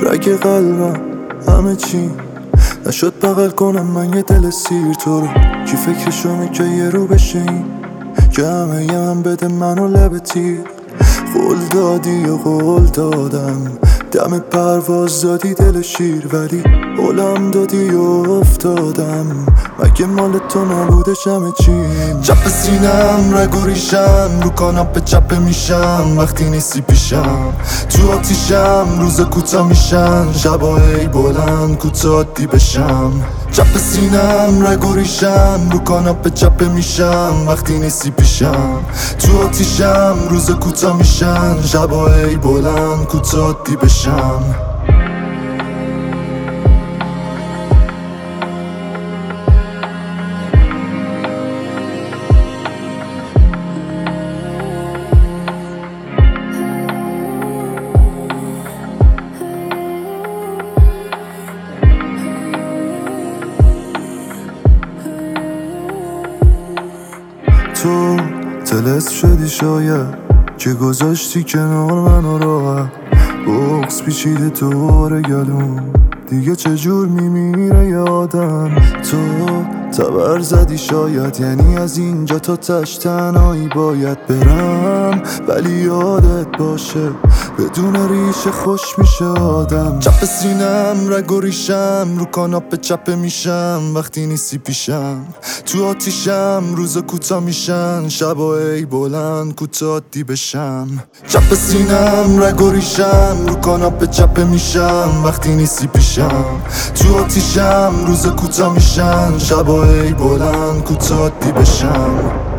رگ قلبم همه چی نشد بغل کنم من یه دل سیر تو رو. کی فکرشونه که یه رو بشه این که همه یه من بده منو لب تیر. قول دادی و قول دادم دم پرواز دادی دل شیر، ولی قولم دادی و افتادم. مگه مال تو نبودش همه چیم؟ چپ سینم رگ و ریشم رو کاناپه چپه میشم وقتی نیستی پیشم. تو آتیشم روز کوتا میشن شبای بلند کوتا دی بشم. چپ سینم رگ و ریشم رو کاناپه چپه میشم وقتی نیستی پیشم. تو آتیشم روز کوتا میشن شبای بلند کوتا دی بشم. تو تلس شدی شاید که گذاشتی کنار منو راحت. بغض پیچیده دور گلوم دیگه چجور میمیره یادم. تو تبر زدی شاید یعنی از اینجا تا تش تنهایی باید برم، ولی یادت باشه بدون ریشه خوش میشه آدم. چپ سینم رگ و ریشم رو کاناپه چپه میشم وقتی نیستی پیشم. تو آتیشم روز کوتا میشن شبای بلند کوتا دی بشم. چپ سینم رگ و ریشم رو کاناپه چپه میشم وقتی نیستی پیشم. تو آتیشم روز کوتا میشن شبای بلند کوتا دی بشم.